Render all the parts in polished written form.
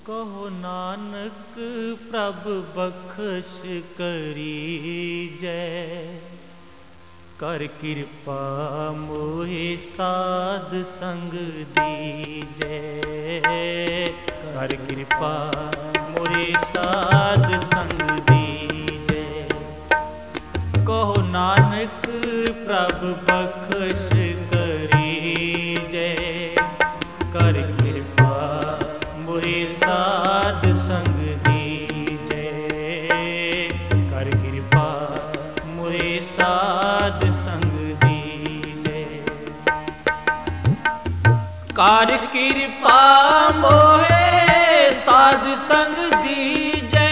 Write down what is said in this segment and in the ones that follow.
कहो नानक प्रभ बख्श करीजै, कर कृपा मोहि साध संग दीजै। कर कृपा मोहि साध संग दीजै। कहो नानक प्रभ बख्श करीजै, कर कृपा मोहि साध संग दीजै। कर कृपा मोहि साध संग दीजै। कर कृपा मोहि साध संग दीजै।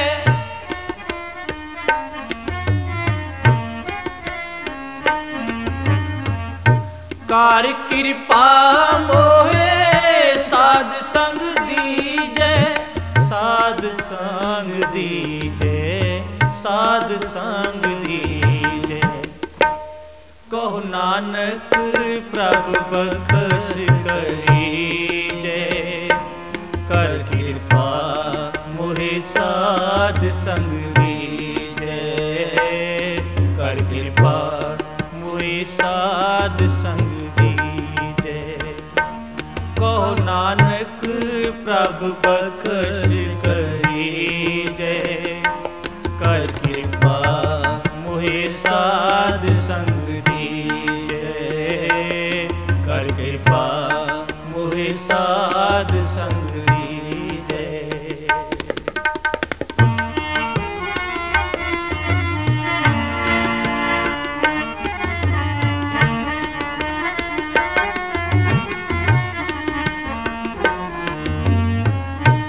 कर कृपा मोहि साध संग दीजै। साध संग दीजै, साध संग दीजै। कहो नानक प्रभ बख्श करीजै, कर कृपा मोहि साध संग दीजै। कर कृपा मोहि साध संग दीजै। कहो नानक प्रभ बख्श